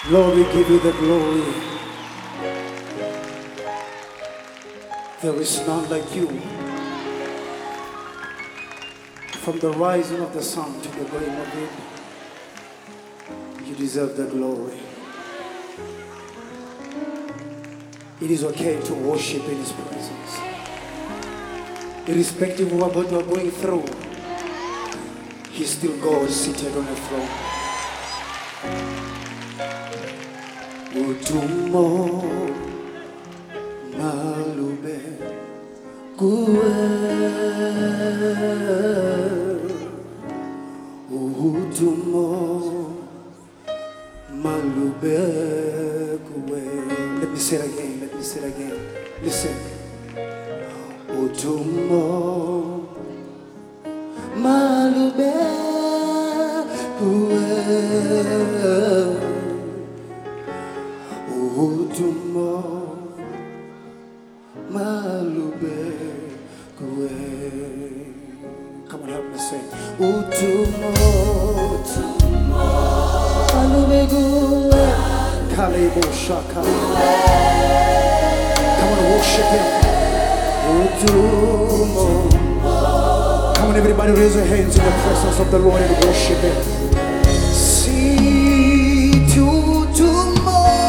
Lord, we give you the glory. There is none like you. From the rising of the sun to the going of it, you deserve the glory. It is okay to worship in His presence. Irrespective of what you are going through, He's still God seated on the throne. Utumo malube kuwe, utumo malube kuwe. Let me say it again. Let me say it again. Listen. Utumo malube kuwe. Utumo malube kuwe. Come on, help me sing. Utumo malube kuwe. Kalebo shaka. Come on, worship Him. Utumo. Come on, everybody, raise your hands in the presence of the Lord and worship Him. See to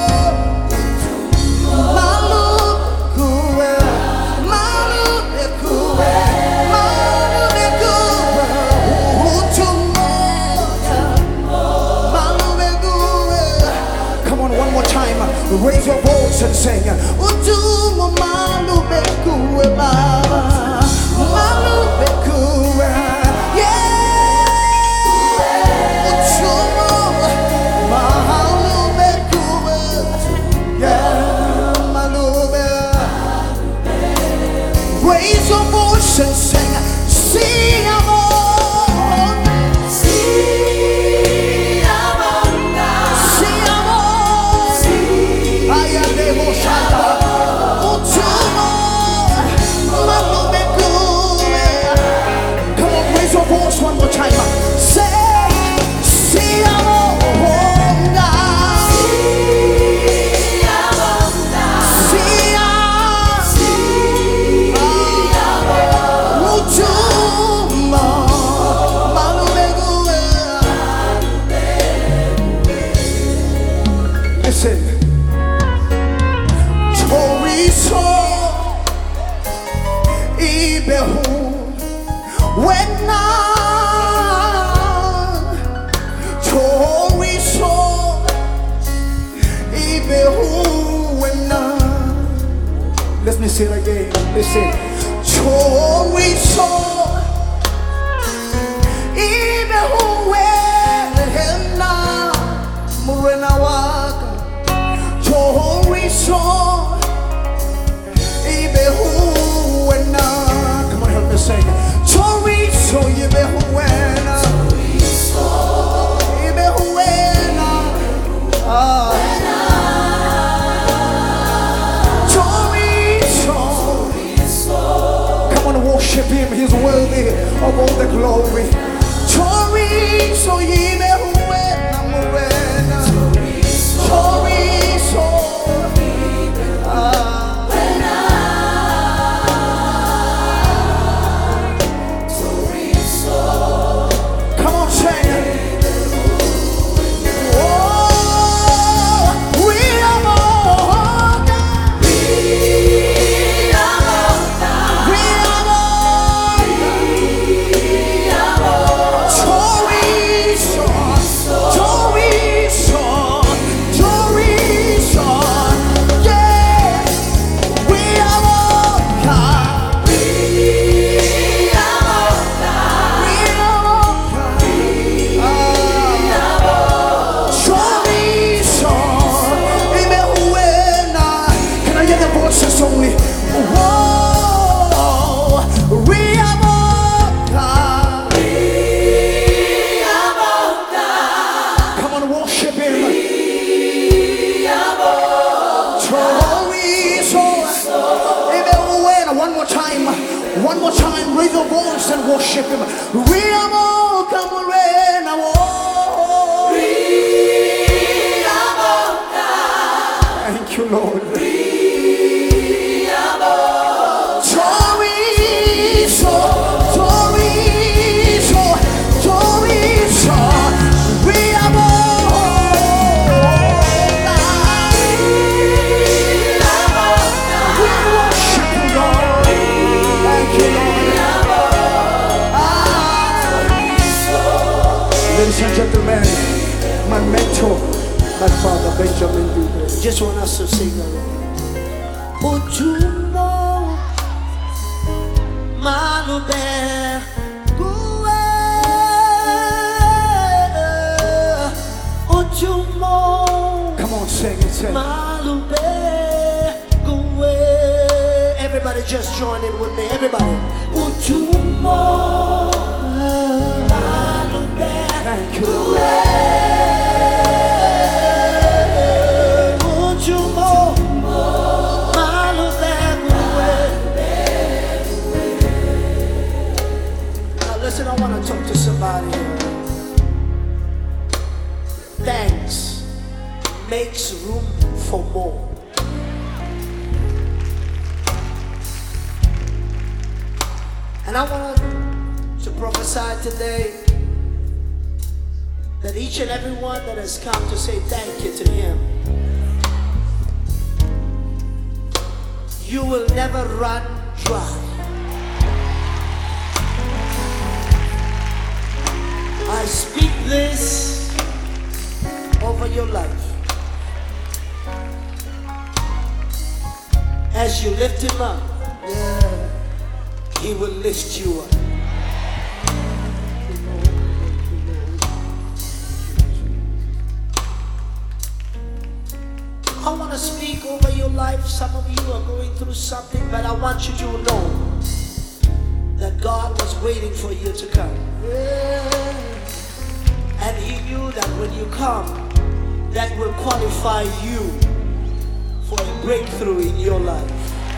raise your voice and sing. Utumo malube kuwe baba, malube kuwe, yeah. Utumo malube kuwe, yeah, malube. Raise your voice and sing. Sing amor. One more time, say, see amor, listen, chorizo, ibehu, when let me say it again. Listen. Chorizo, ibehuwe hena murena waka. Chorizo, ibehuwe na. Come on, help me sing. Chorizo, ibehuwe na. Ibehuwe na. Worship Him, He's worthy of all the glory. Chorizo, ibehuwe na murena. Chorizo, come on, sing it. One more time, raise your voice and worship Him. Riamo, come on, Lord. Ladies and gentlemen, my mentor, my father Benjamin Dube. Just want us to sing along. Ojumo malube guwe. Ojumo. Come on, sing it, sing. Malube guwe. Everybody just join in with me. Everybody. Ojumo. Thank you. Now listen, I want to talk to somebody here. Thanks makes room for more. And I want to prophesy today that each and every one that has come to say thank you to him, you will never run dry. I speak this over your life. As you lift him up, he will lift you up. I want to speak over your life. Some of you are going through something, but I want you to know that God was waiting for you to come. And he knew that when you come, that will qualify you for a breakthrough in your life.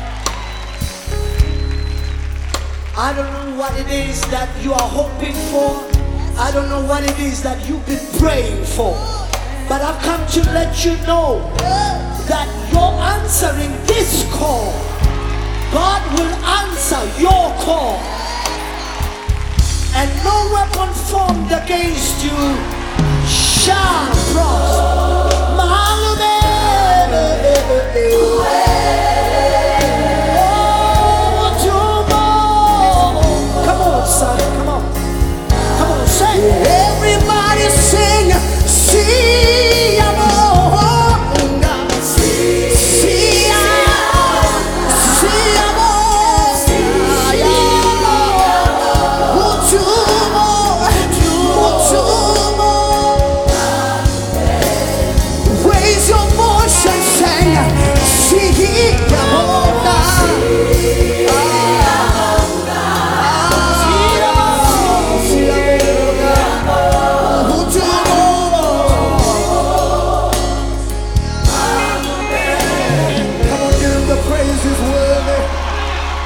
I don't know what it is that you are hoping for. I don't know what it is that you've been praying for. But I've come to let you know that you're answering this call. God will answer your call. And no weapon formed against you shall prosper. Come on, son, come on. Come on, sing. Everybody sing, see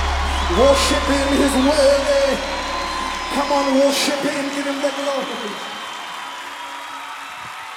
worship him, he's worthy. Come on, worship him, give him the glory.